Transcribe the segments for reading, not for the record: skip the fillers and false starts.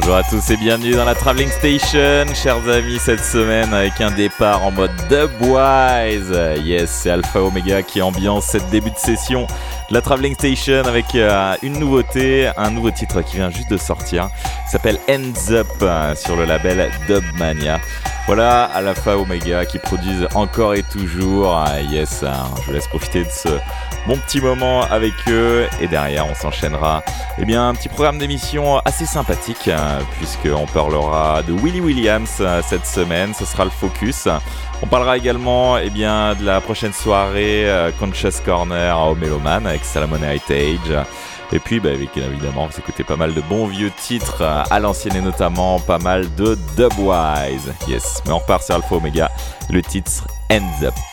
Bonjour à tous et bienvenue dans la Traveling Station, chers amis, cette semaine avec un départ en mode Dubwise. Yes, c'est Alpha Omega qui ambiance cette début de session de la Traveling Station avec une nouveauté, un nouveau titre qui vient juste de sortir, qui s'appelle Ends Up sur le label Dubmania. Voilà, Alpha Omega qui produisent encore et toujours. Yes, je vous laisse profiter de ce bon petit moment avec eux et derrière on s'enchaînera un petit programme d'émission assez sympathique puisqu'on parlera de Willie Williams cette semaine, ce sera le focus. On parlera également de la prochaine soirée Conscious Corner au Meloman avec Salomon Heritage. Et puis évidemment vous écoutez pas mal de bons vieux titres à l'ancienne et notamment pas mal de Dubwise. Yes, mais on repart sur Alpha Omega, le titre Ends Up.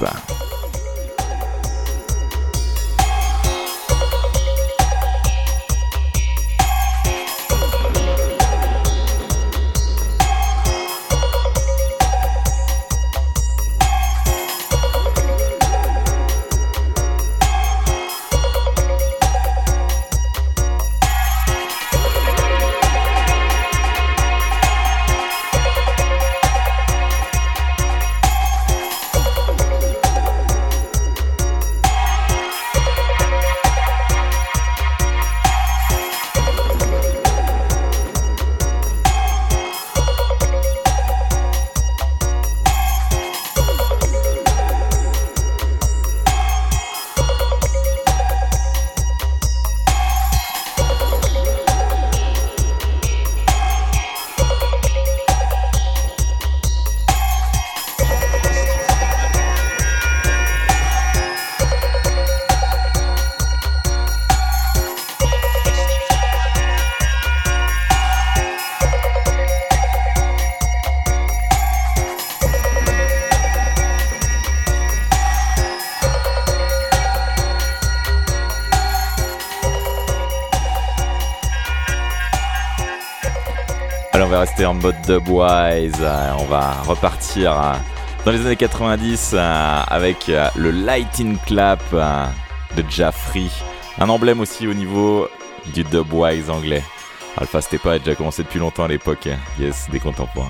Alors on va rester en mode Dubwise, on va repartir dans les années 90 avec le Lighting Clap de Jaffrey, un emblème aussi au niveau du Dubwise anglais. Alpha Stepa a déjà commencé depuis longtemps à l'époque, yes, des contemporains.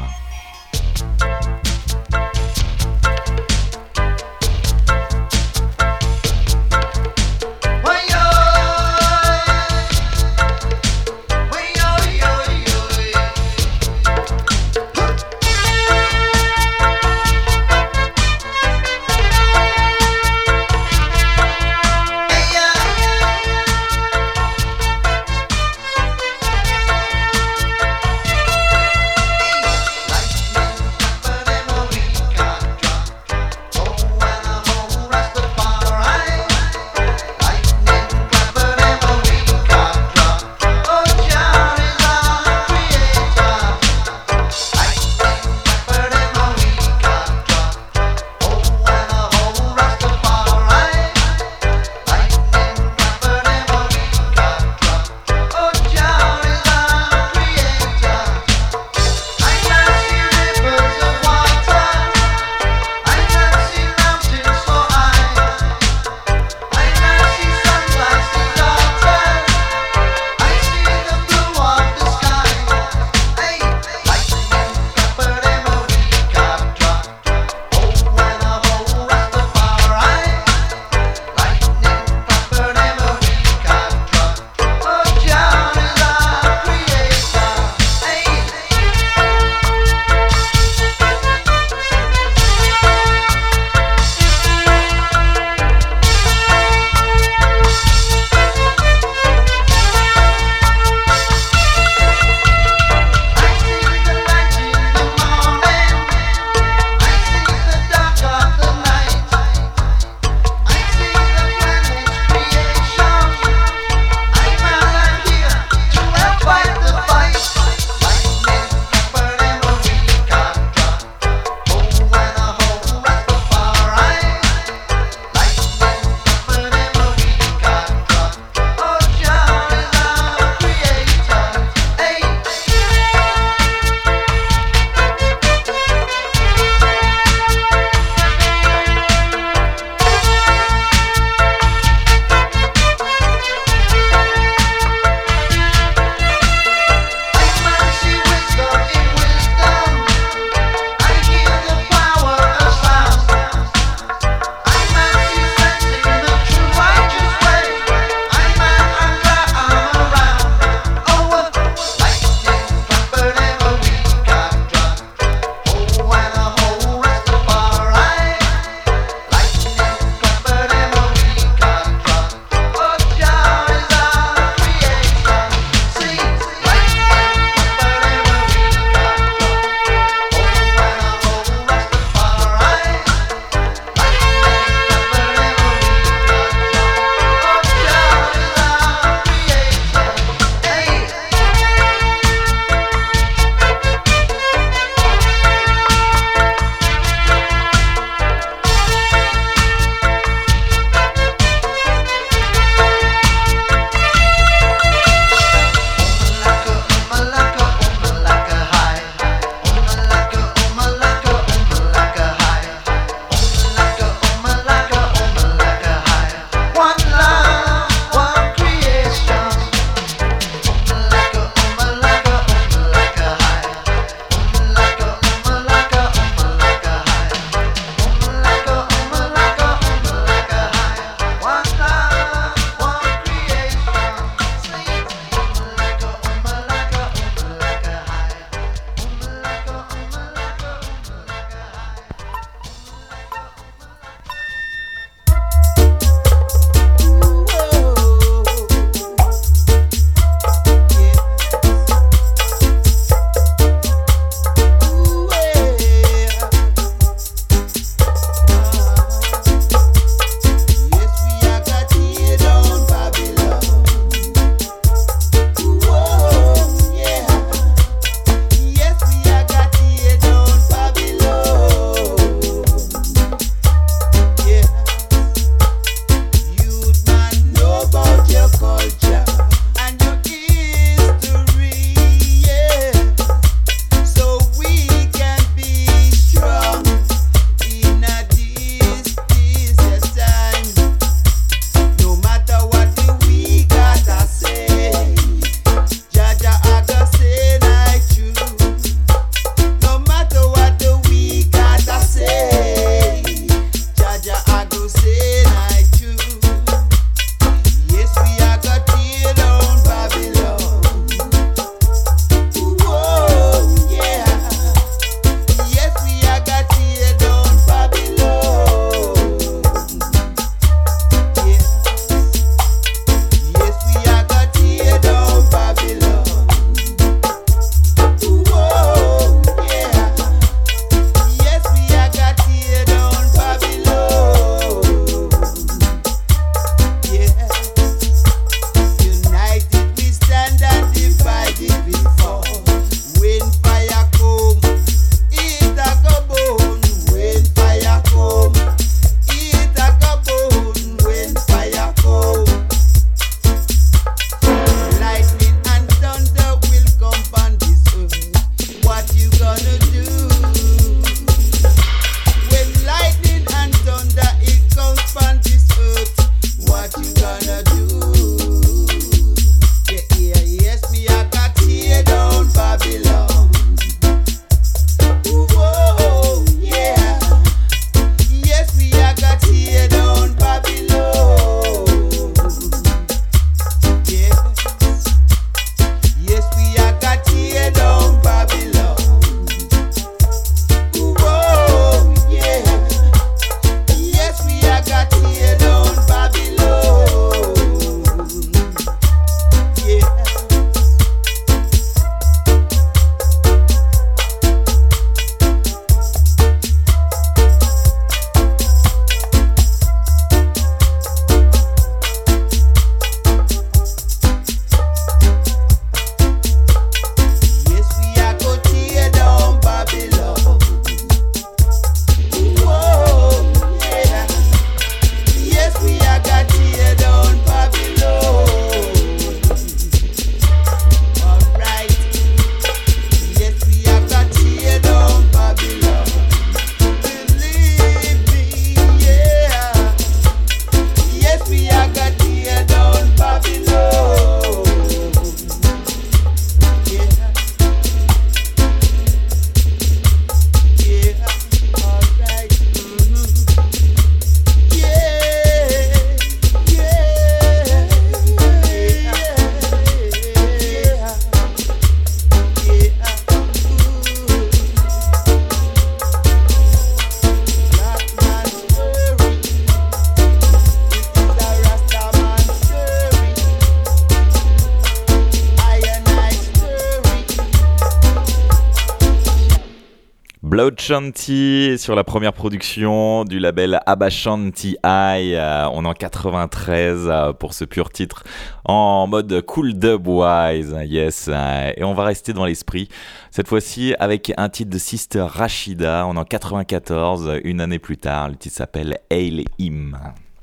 Blood Shanty sur la première production du label Abba Shanty High. On est en 93 pour ce pur titre en mode cool dubwise. Yes, et on va rester dans l'esprit. Cette fois-ci avec un titre de Sister Rashida. On est en 94, une année plus tard. Le titre s'appelle Hail Him.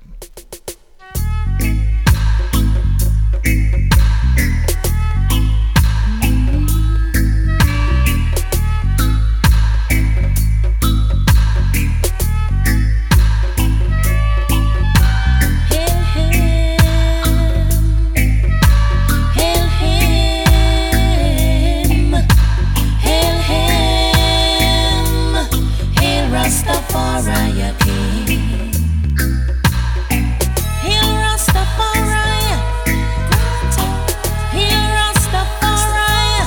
Rastafari King. Hail Rastafari. Hail Rastafari.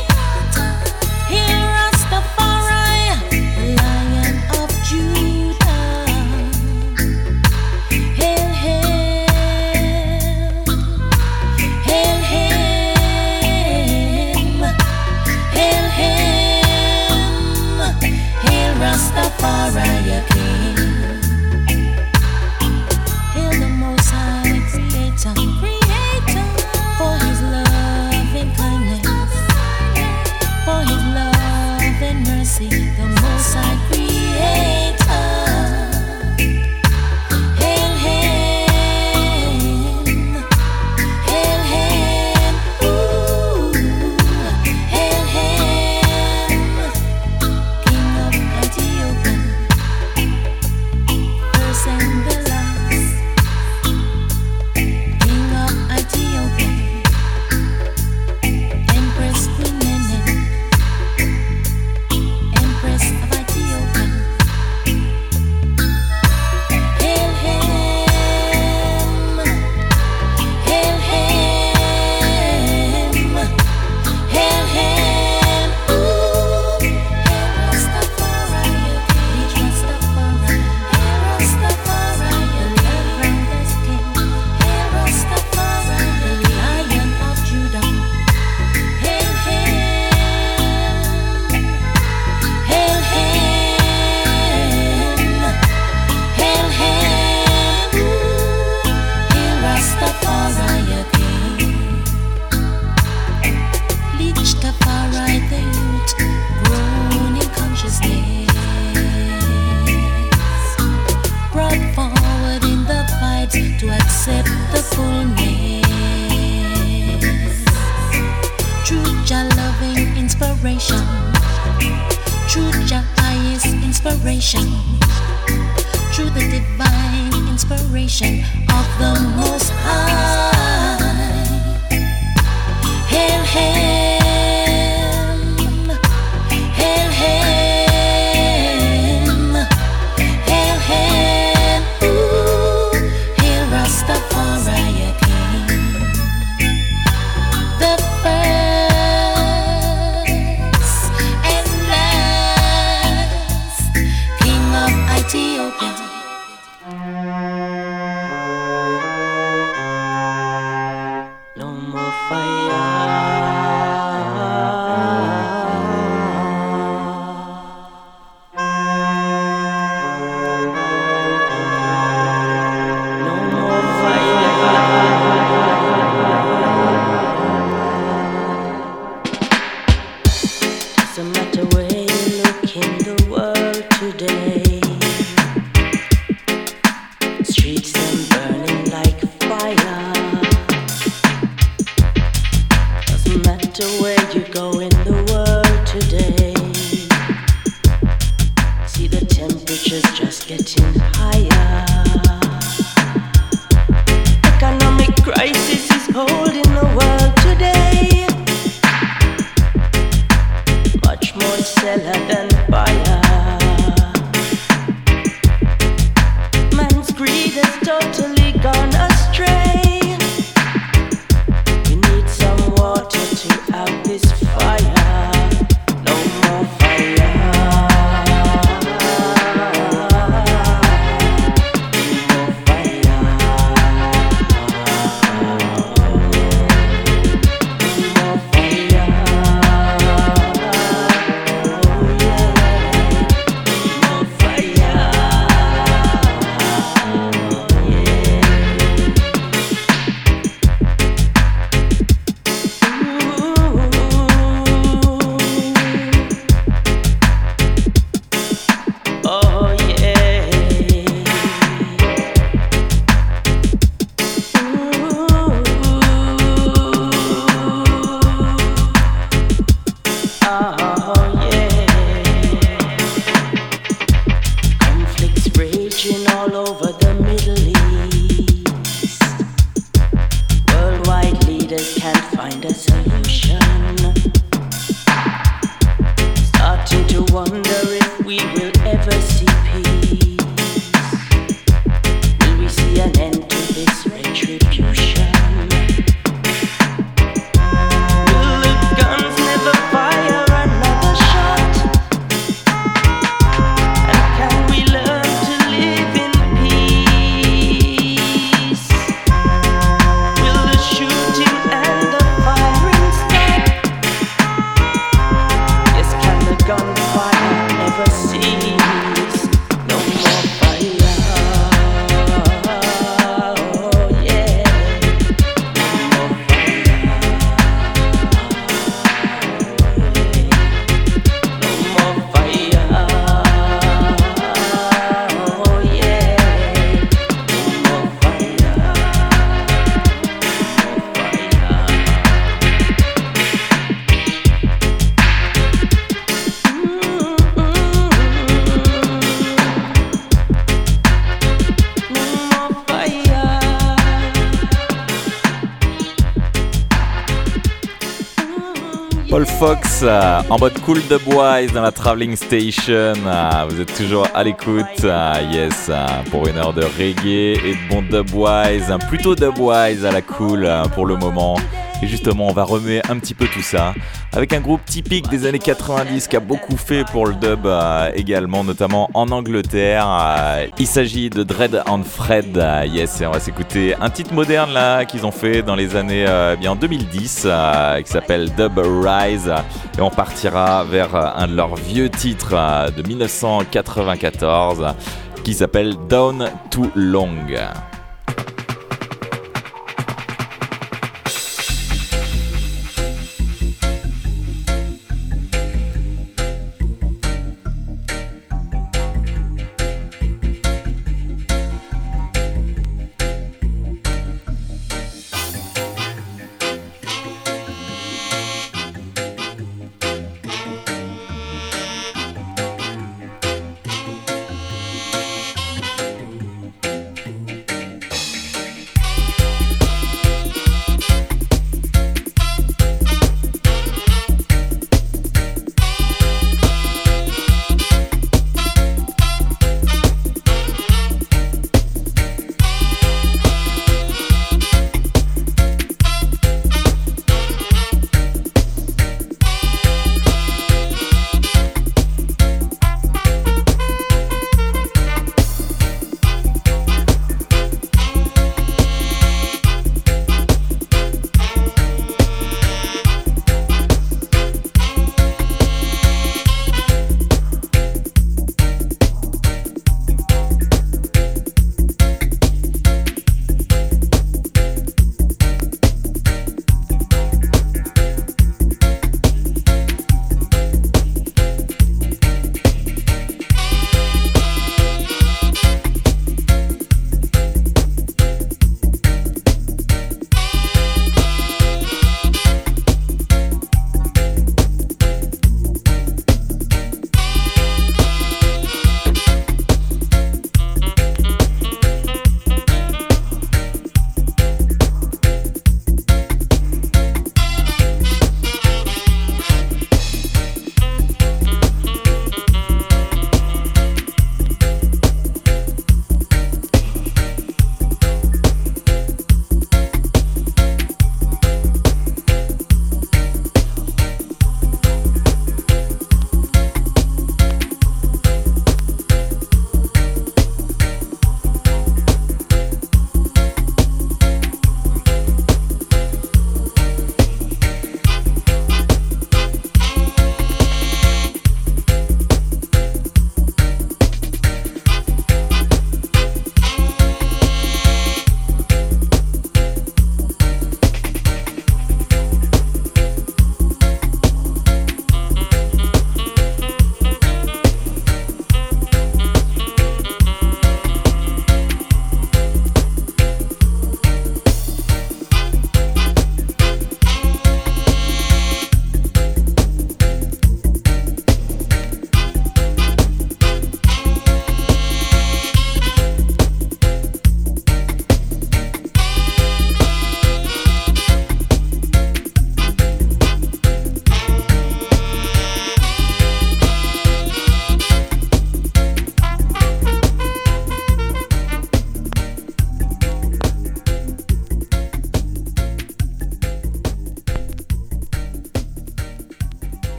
Hail Rastafari, Lion of Judah. Hail, hail. Hail him. Hail him. Hail Rastafari King. Hail the Most High Creator, for His love and kindness, for His love and mercy, the Most High Creator. Hail him, hail him, ooh, hail him, King of Ethiopia. First and the last, King of Ethiopia, Empress Queen Nene, Empress of Ethiopia. Hail him, hail him, hail him, ooh, hail Rastafari, King Rastafari, hail Rastafari, the love-roundest King, hail Rastafari, the Lion of Judah. Hail him, hail him, hail him, ooh, hail Rastafari King. Leech Tafari the youth, grown in consciousness, brought forward in the fight to accept the fullness. True Jah loving inspiration, true Jah highest inspiration, through the divine inspiration of the Most High. Hail him, hail him, hail him, ooh, hail Rastafari King. The first and last King of Ethiopia. No more fire. No more fire. Doesn't matter where you look in the world today, streets them burning like fire. Doesn't matter where you go in the world today, see the temperature's just getting higher. Economic crisis is holding the world today, much more seller than buyer. Man's greed has totally gone astray. We need some water to out this fire. No more fire. No more fire. No more fire. we will ever see peace? Will we see an end to this retribution? Will the guns never fire another shot? And can we learn to live in peace? Will the shooting and the firing stop? Yes, can the gunfire never cease? No more fire. Oh yeah. No more fire. Oh yeah. No more fire. Paul Fox en mode cool Dubwise dans la Traveling Station. Vous êtes toujours à l'écoute, yes, pour une heure de reggae et de bon Dubwise, plutôt Dubwise à la cool pour le moment. Et justement, on va remuer un petit peu tout ça avec un groupe typique des années 90 qui a beaucoup fait pour le dub également, notamment en Angleterre. Il s'agit de Dread and Fred, yes, et on va s'écouter un titre moderne là qu'ils ont fait dans les années bien 2010 qui s'appelle Dub Rise, et on partira vers un de leurs vieux titres de 1994 qui s'appelle Down Too Long.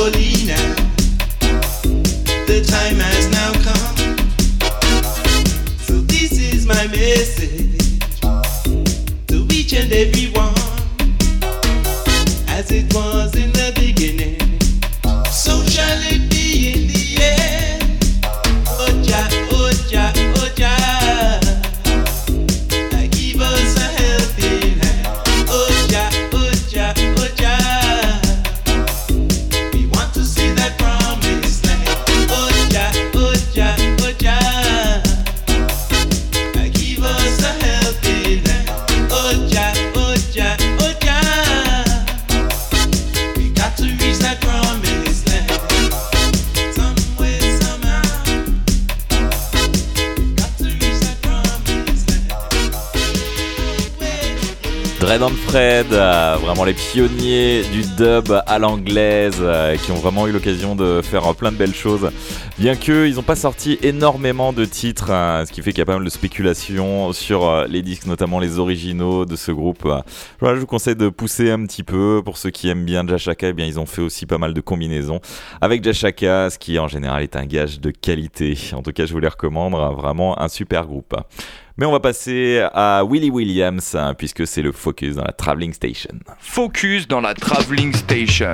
fully now. The time has now come. So this is my message to each and every one. As it was in the beginning, so shall it be in the end. Oh Jah, oh Jah, oh Jah, give us a helping hand. Oh Jah, oh Jah, oh Jah, we want to see that promised land. Oh Jah, oh Jah, oh Jah, give us a helping hand. Oh Jah, oh Jah, oh Jah, to reach that promised land, somewhere, somehow. Got to reach that promised land. Dread and Fred, vraiment les pionniers du dub à l'anglaise, qui ont vraiment eu l'occasion de faire plein de belles choses. Bien qu'ils n'ont pas sorti énormément de titres, ce qui fait qu'il y a pas mal de spéculation sur les disques, notamment les originaux de ce groupe. Voilà, je vous conseille de pousser un petit peu. Pour ceux qui aiment bien Jah Shaka, eh bien, ils ont fait aussi pas mal de combinaisons avec Jah Shaka, ce qui en général est un gage de qualité. En tout cas, je vous les recommande, vraiment un super groupe. Mais on va passer à Willie Williams, puisque c'est le Focus dans la Traveling Station. Focus dans la Traveling Station.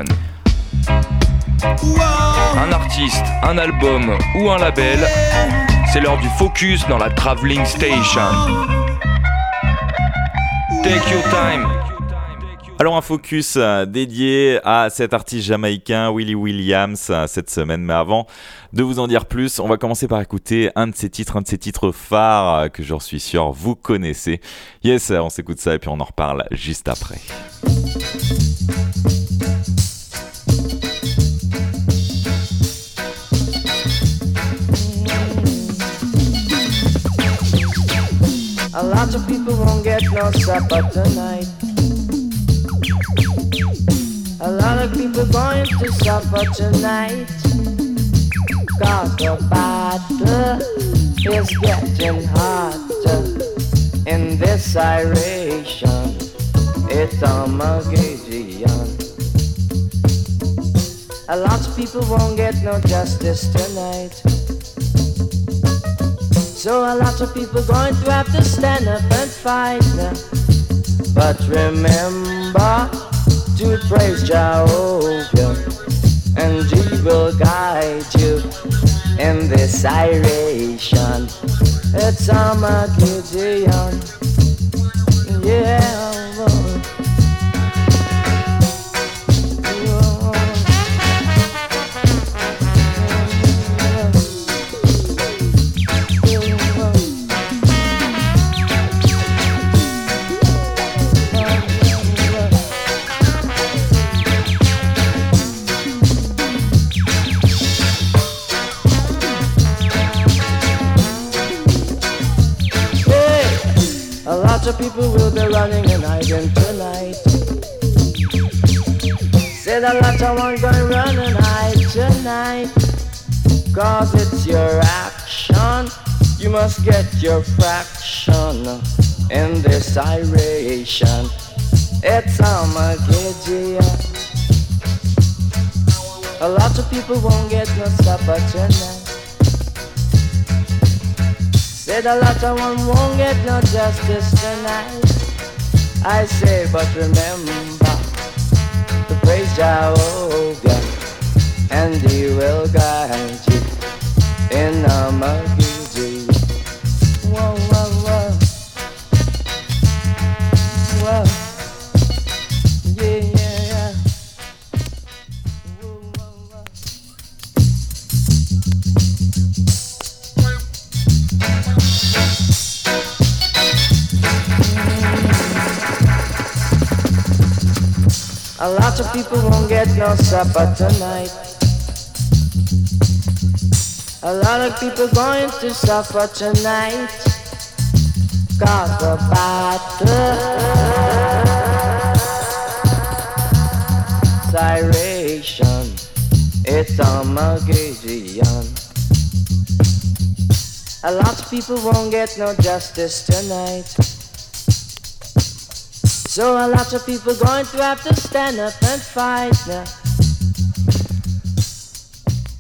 Un artiste, un album ou un label, c'est l'heure du Focus dans la Traveling Station. Take your time. Alors un focus dédié à cet artiste jamaïcain Willie Williams cette semaine. Mais avant de vous en dire plus, on va commencer par écouter un de ses titres phares que j'en suis sûr vous connaissez. Yes, on s'écoute ça et puis on en reparle juste après. A lot of people won't get no supper tonight. A lot of people going to suffer tonight. Cause the battle is getting hotter in this iration. It's Armageddon. A lot of people won't get no justice tonight. So a lot of people going to have to stand up and fight now. But remember to praise Jehovah, and He will guide you in this iration. It's Armageddon, yeah. Lots of people will be running and hiding tonight. Said a lot of one going run and hide tonight. Cause it's your action. You must get your fraction in this iration. It's Armageddon. A lot of people won't get no supper tonight. Said a lot of one won't get no justice tonight. I say, but remember to praise Jehovah, and He will guide you in Armageddon. Whoa, whoa, whoa, whoa, yeah, yeah, yeah. Whoa, whoa, whoa. A lot of people won't get no supper tonight. A lot of people going to suffer tonight. Cause the battle siration, it's Armageddon. A lot of people won't get no justice tonight. So a lot of people going to have to stand up and fight now.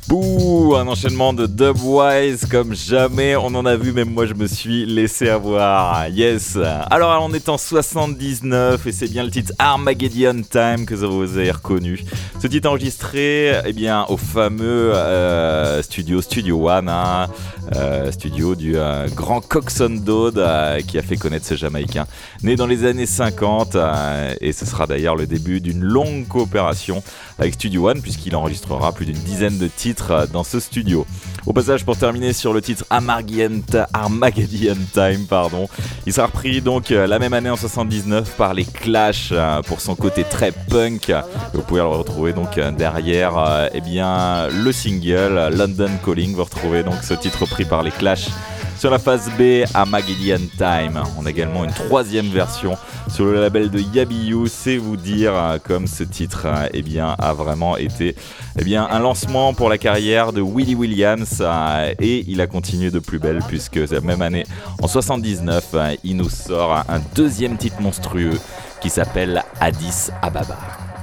Bouh, un enchaînement de Dubwise comme jamais on en a vu, même moi je me suis laissé avoir. Yes. Alors on est en 79 et c'est bien le titre Armageddon Time que vous avez reconnu. Ce titre enregistré au fameux studio One, studio du grand Coxsone Dodd qui a fait connaître ce Jamaïcain, né dans les années 50 et ce sera d'ailleurs le début d'une longue coopération avec Studio One puisqu'il enregistrera plus d'une dizaine de titres dans ce studio. Au passage, pour terminer sur le titre Armageddon Time, il sera repris donc la même année en 79 par les Clash pour son côté très punk. Vous pouvez le retrouver donc derrière le single London Calling. Vous retrouvez donc ce titre repris par les Clash sur la phase B, Armageddon Time. On a également une troisième version sur le label de Yabiyu. C'est vous dire comme ce titre a vraiment été un lancement pour la carrière de Willie Williams et il a continué de plus belle puisque cette même année, en 79, il nous sort un deuxième titre monstrueux qui s'appelle Addis Ababa.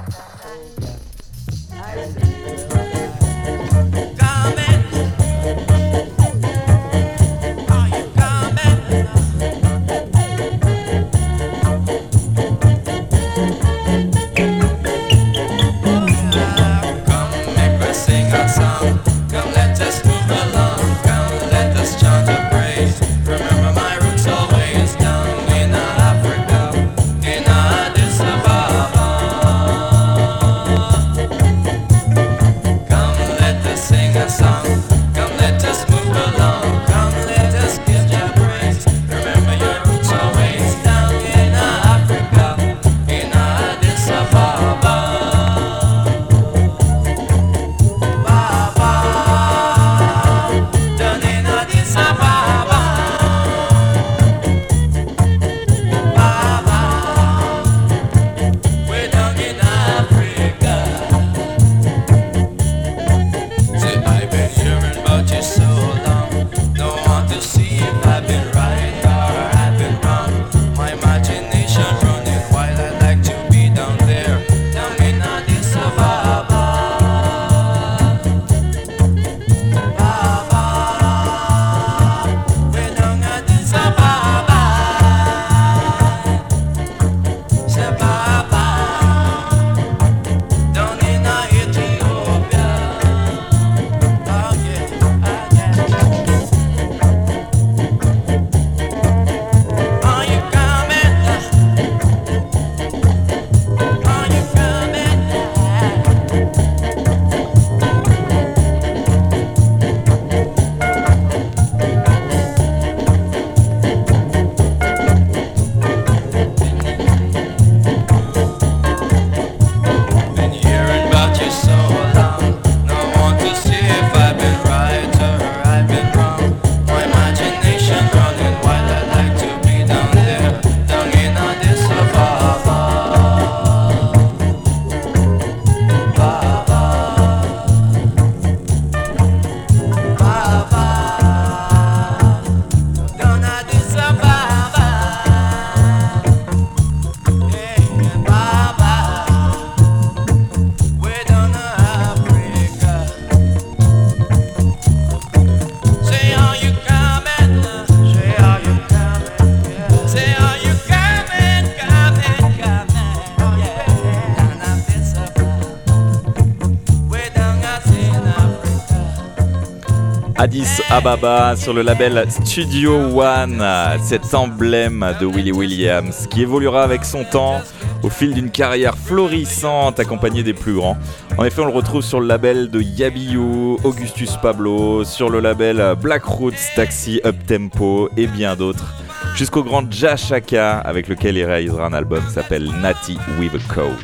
Addis Ababa sur le label Studio One, cet emblème de Willie Williams qui évoluera avec son temps au fil d'une carrière florissante accompagnée des plus grands. En effet, on le retrouve sur le label de Yabiyu, Augustus Pablo, sur le label Black Roots, Taxi, Uptempo et bien d'autres, jusqu'au grand Jah Shaka avec lequel il réalisera un album qui s'appelle Natty with a Code.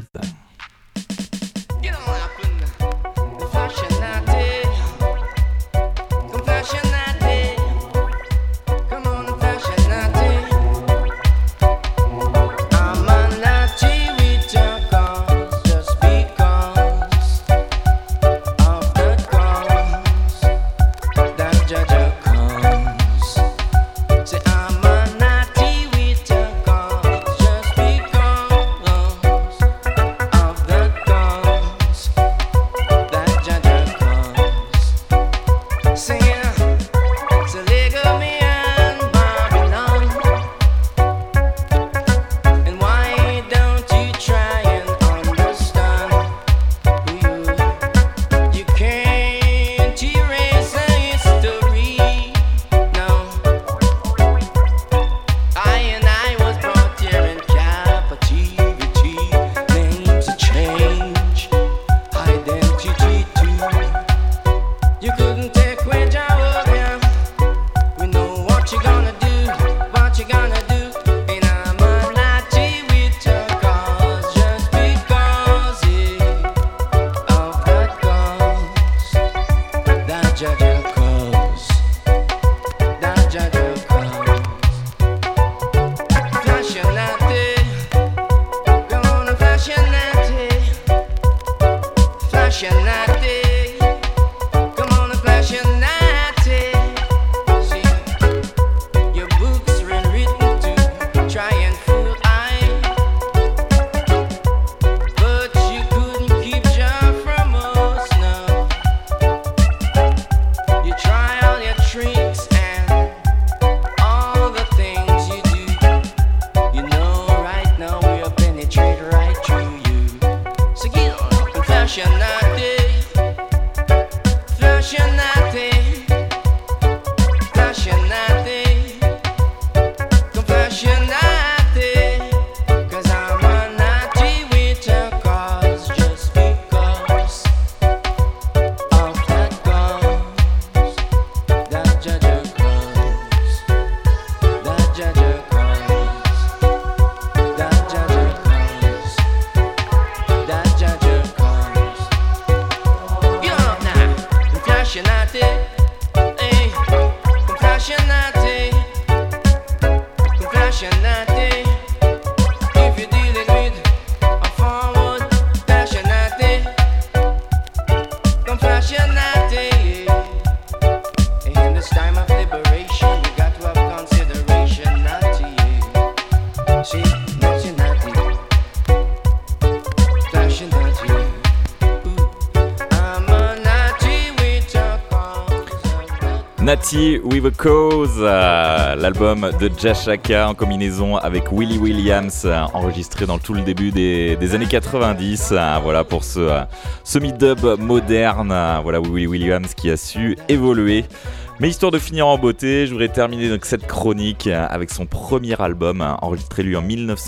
Natty with a Cause, l'album de Jashaka en combinaison avec Willie Williams, enregistré dans tout le début des années 90. Voilà pour ce semi-dub moderne. Voilà Willie Williams qui a su évoluer. Mais histoire de finir en beauté, je voudrais terminer donc cette chronique avec son premier album, enregistré lui en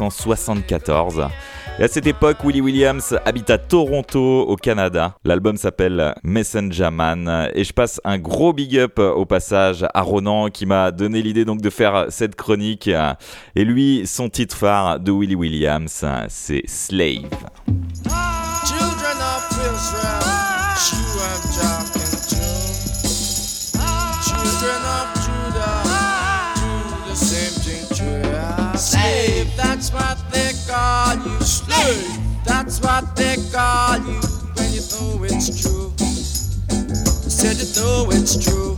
1974. Et à cette époque, Willie Williams habite à Toronto, au Canada. L'album s'appelle Messenger Man. Et je passe un gros big up au passage à Ronan qui m'a donné l'idée donc de faire cette chronique. Et lui, son titre phare de Willie Williams, c'est Slave. Children of Israel, you I'm talking to. Children of Judah, do the same thing to slave. That's what they call you. Slave. That's what they call you when you know it's true. Said you know it's true.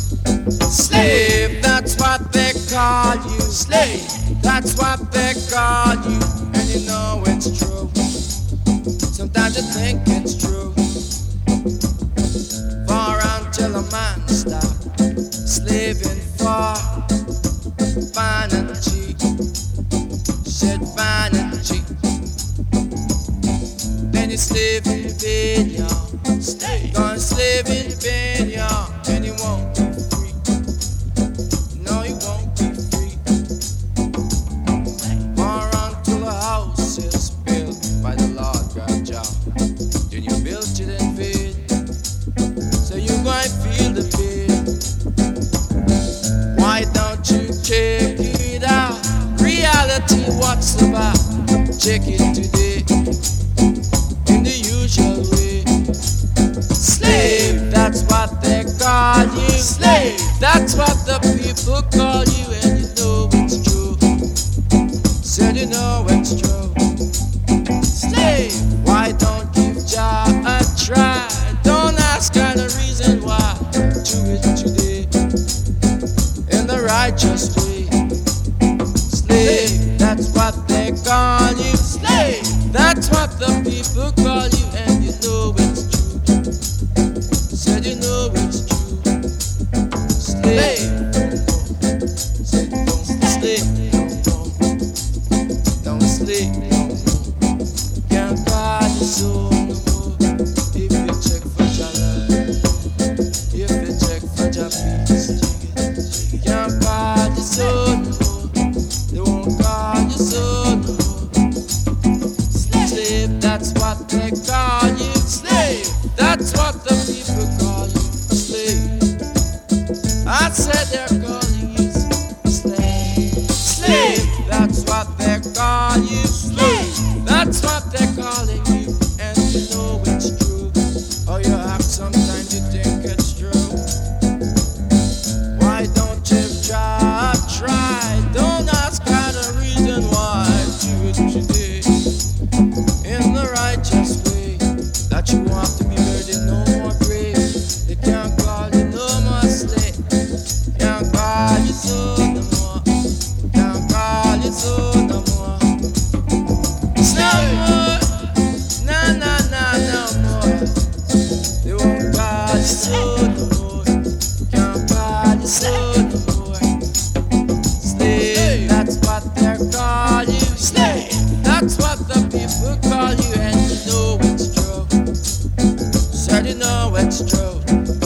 Slave. That's what they call you. Slave. That's what they call you, and you know it's true. Sometimes you think it's true. For until a man stop slaving for fine and cheap. Said fine and cheap. Then you slave in vain, y'all. Stay. Gonna slave in vain, y'all. And you won't be free. No, you won't be free. For until a house is built by the Lord God, y'all. Then you built it in vain. So you gonna feel the pain. Why don't you check it out? Reality, what's about? Check it today in the usual way. Slave, that's what they call you. Slave, that's what the people call you, and you know it's true. Said you know it's true. Slave, why don't give Jah a try? Don't ask her the reason why. Do it today in the righteous way. Slave, that's what they call you. Slave, that's what the people call you, and you know it's true. Said you know it's true. Slave, said don't slave, don't slave. Can't call your soul no more if you check for your love, if you check for your peace. Can't call your soul no more, they won't call your soul no more. Slave, that's what they call you. Slave, that's what the people call you. Slave, I said they're calling you slave. Slave, that's what they call you. Slave, that's what they're calling you, and you know it's true. Oh, you act sometimes you think it's true. Why don't you try? Don't ask her the reason why. Do it today in the righteous way. That you want to be burdened no more know it's true.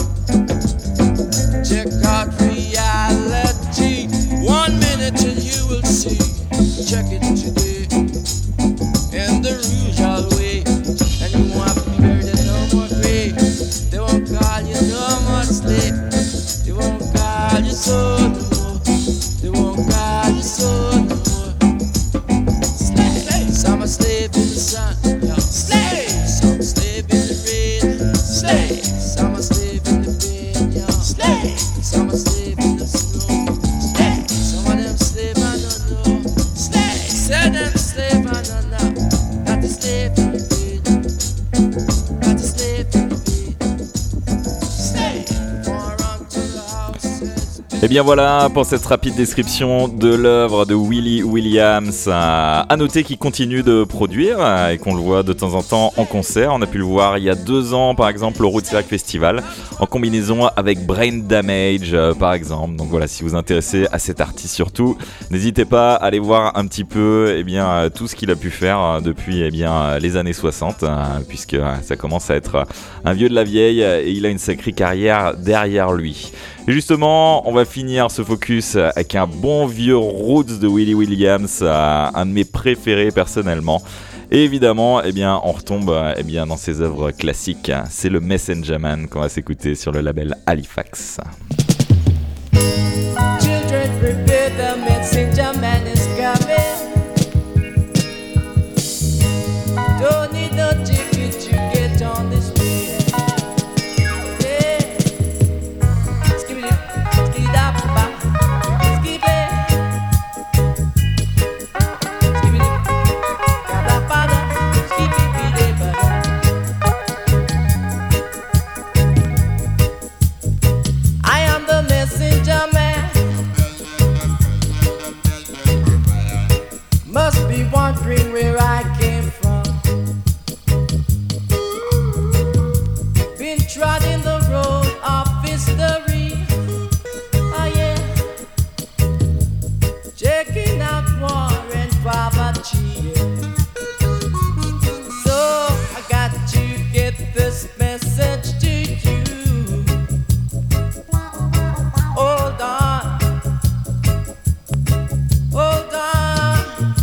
Check out reality. 1 minute and you will see. Check it today in the usual way, and you won't have to be buried no more grave. They won't call you no more slave. They won't call you so no more. They won't call you so no more. Slave. Some are slave in the sun. Yeah. Slave. Some slave in the rain. Slave. Some are slave in the pain. Yeah. Slave. Some are slave in the snow. Slave. Some of them slave I don't know. Slave. Say them slave I don't know. Not a slave in the pain. Not a slave in the pain. Slave. More on to the houses. Et bien voilà pour cette rapide description de l'œuvre de Willie Williams. À noter qu'il continue de produire et qu'on le voit de temps en temps en concert. On a pu le voir il y a 2 ans par exemple au Woodstock Festival en combinaison avec Brain Damage par exemple. Donc voilà, si vous vous intéressez à cet artiste surtout, n'hésitez pas à aller voir un petit peu tout ce qu'il a pu faire depuis les années 60 puisque ça commence à être un vieux de la vieille et il a une sacrée carrière derrière lui. Et justement, on va finir ce focus avec un bon vieux roots de Willie Williams, un de mes préférés personnellement. Et évidemment, on retombe dans ses œuvres classiques. C'est le Messenger Man qu'on va s'écouter sur le label Halifax. Children, prepare, the messenger man is coming. Don't need no ticket to get on this way. Yeah. Skip it, skip it up, skip it. Skip it, kada, skip it, I am the messenger man. Must be wondering where I came from. Been trotting the road of history. Oh yeah. Checking out war and poverty. So I got to get this message to you. Hold on. Hold on.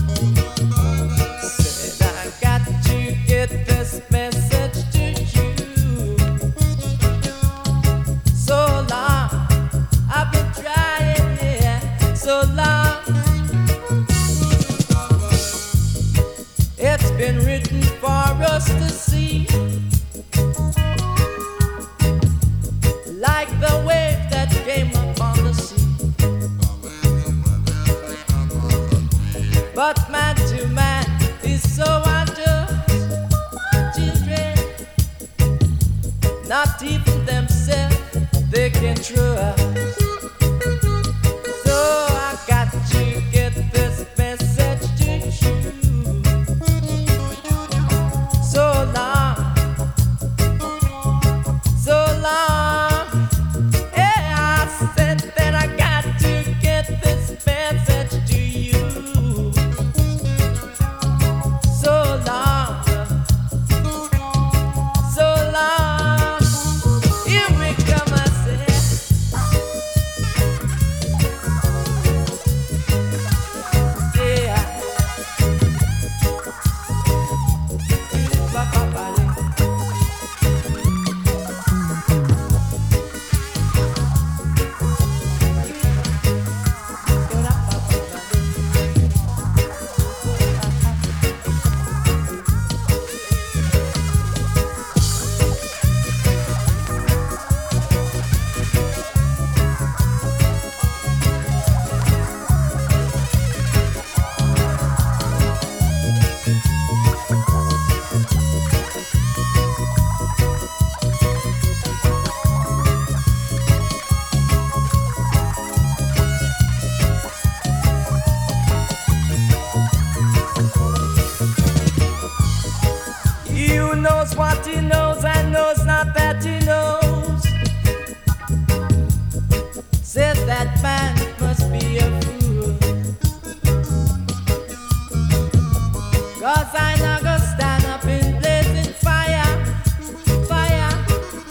Said I got to get this message to you. So long, I've been trying, yeah, so long. It's been written for us to see, like the wave that came upon the sea. But man to man is so unjust. Children, not even themselves they can trust. So I got to get this message to you. So long, so long. Yeah, I said that I got to get this message to you. So long, so long. Here we come, I said. Yeah. You knows what he knows and knows not that he knows. Said that man must be a fool. 'Cause I not gonna stand up in blazing fire, fire.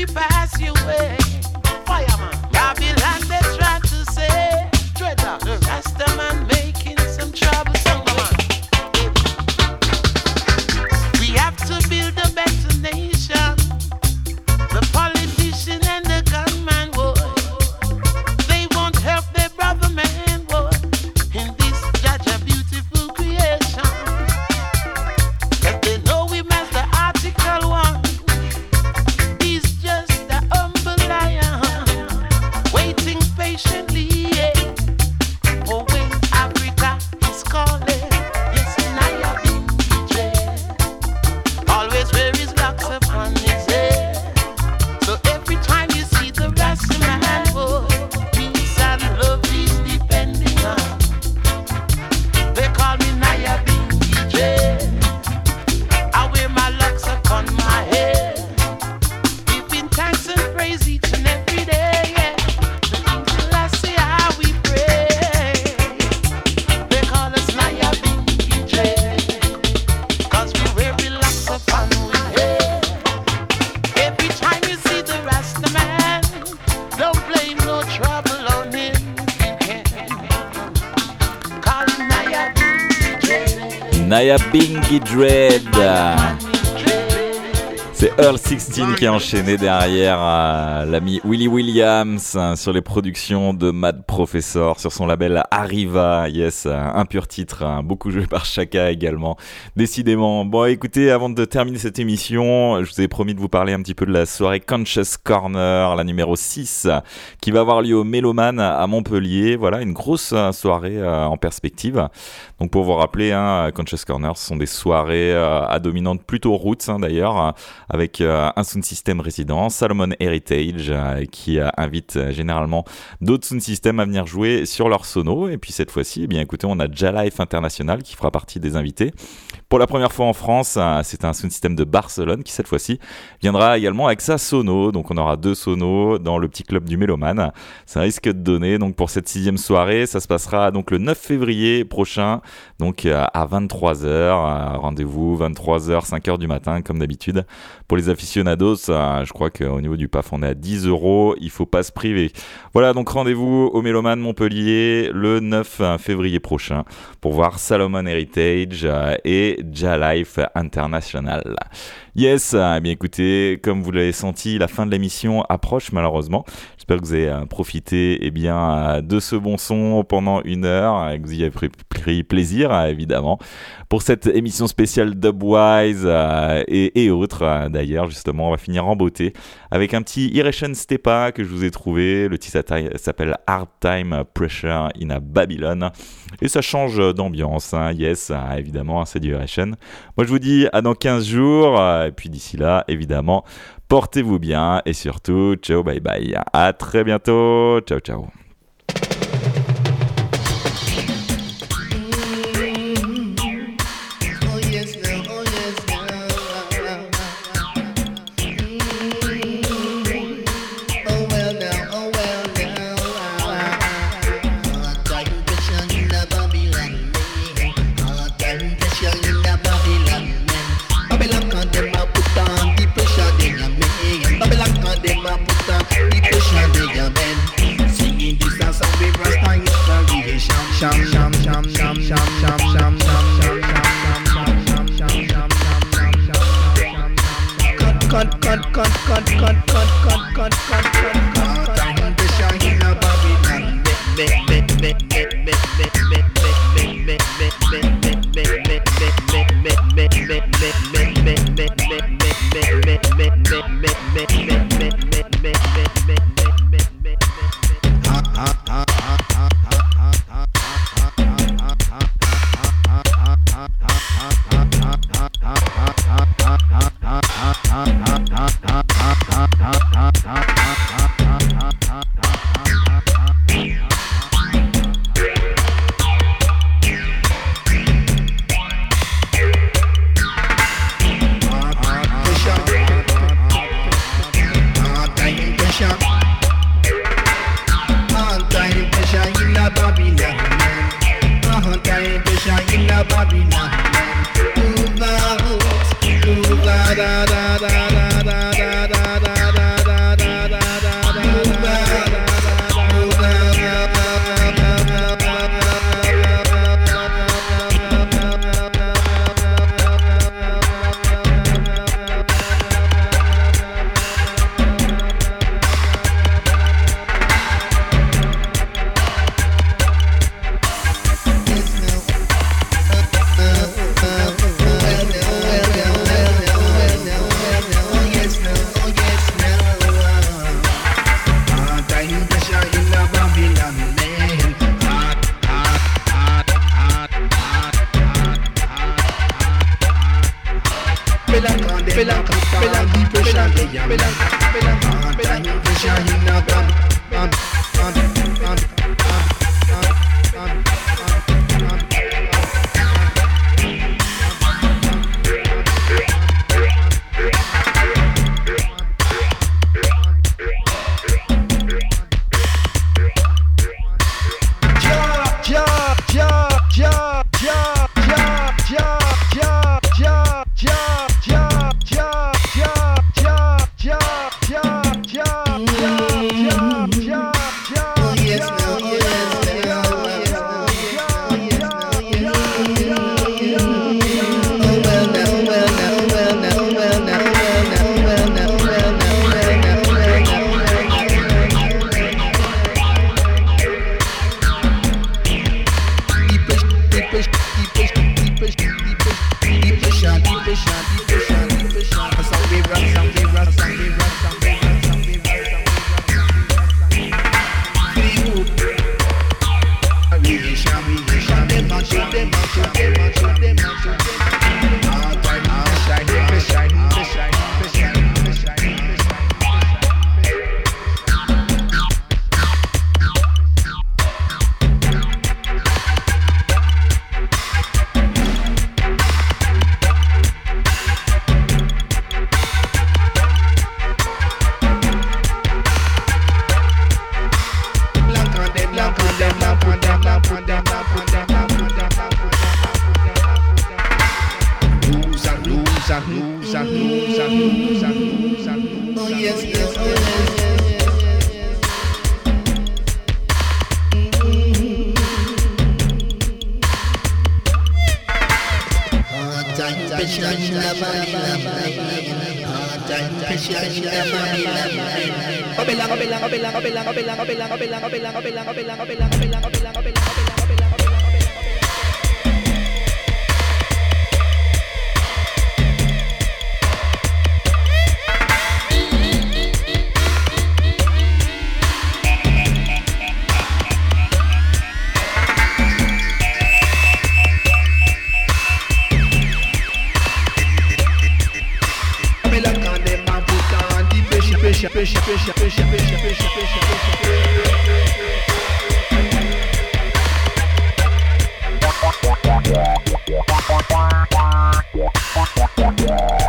we pass your way. Fireman, Babylon, they try to say, Dreadlock, the Rasta man making some trouble. We have to build a better nation. The politician and the gunman, boy, they won't help their brother man, boy, in this Jaja beautiful creation. 'Cause they know we messed the Article 1. He's just a humble lion, waiting patiently, yeah, for when Africa is calling. Yes, and I have been betrayed. Always wear his locks upon his head. So every time you see the Rasta man, boy, peace and love is depending on. They call me Naya Bingi. I wear my locks upon my head, giving thanks and praise each and every day. Yeah, to King Selassie we pray. They call us Naya Bingi, 'cause we wear the locks upon our head. Every time you see the Rasta man, don't blame no trouble on him. Call him Naya Bingi. Naya Bingi Dread. C'est Earl 16 qui a enchaîné derrière l'ami Willie Williams sur les productions de Mad Professor sur son label Arriva. Yes, un pur titre, beaucoup joué par Chaka également. Décidément. Bon, écoutez, avant de terminer cette émission, je vous ai promis de vous parler un petit peu de la soirée Conscious Corner, la numéro 6, qui va avoir lieu au Méloman à Montpellier. Voilà, une grosse soirée en perspective. Donc pour vous rappeler, Conscious Corner, ce sont des soirées à dominante plutôt roots d'ailleurs, avec un sound system résident, Salomon Heritage, qui invite généralement d'autres sound systems à venir jouer sur leur sono. Et puis cette fois-ci, eh bien écoutez, on a Jalife International qui fera partie des invités. Pour la première fois en France, c'est un sound system de Barcelone qui cette fois-ci viendra également avec sa sono. Donc on aura 2 sonos dans le petit club du Méloman. Ça risque de donner donc pour cette 6e soirée. Ça se passera donc le 9 février prochain, donc à 23h. Rendez-vous 23h, 5h du matin comme d'habitude. Pour les aficionados, je crois qu'au niveau du PAF, on est à 10 €. Il faut pas se priver. Voilà, donc rendez-vous au Méloman Montpellier le 9 février prochain pour voir Salomon Heritage et Jalife International. Yes, eh bien écoutez, comme vous l'avez senti, la fin de l'émission approche malheureusement. J'espère que vous avez profité de ce bon son pendant 1 heure et que vous y avez pris plaisir, évidemment. Pour cette émission spéciale Dubwise et autres, d'ailleurs, justement, on va finir en beauté avec un petit Iration Stepa que je vous ai trouvé. Le titre s'appelle Hard Time Pressure in a Babylon. Et ça change d'ambiance, yes, évidemment, c'est du Iration. Moi, je vous dis à dans 15 jours. Et puis d'ici là, évidemment, portez-vous bien et surtout, ciao, bye bye. À très bientôt. Ciao, ciao. Sham sham sham sham sham sham sham sham Yeah.